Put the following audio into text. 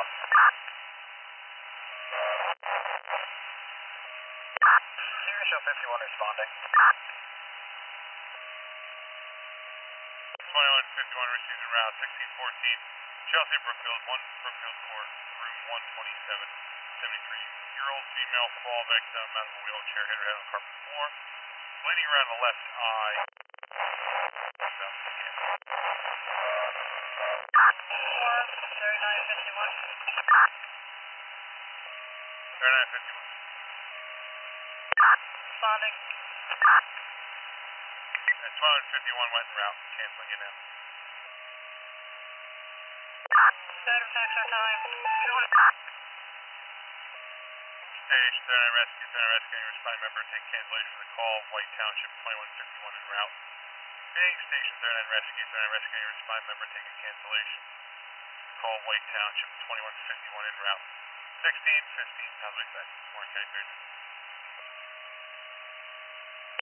Sierra Show 51 responding. 2151 received en route 1614 Chelsea Brookfield 1 Brookfield Court room 127-73-year-old female fall victim out of a wheelchair, hit her head on carpet floor, bleeding around the left eye. 3951. Responding. And 2151 went en route, canceling it now. Better taxi time. Stage 39 Rescue, 39 Rescue, your responding member take cancellation for the call, White Township 2151 en route. Phoenix Station 39 Rescue, 39 Rescue, your responding member taking cancellation. Call White Township 2151 en route. 1615, how's it back? Warren County 39.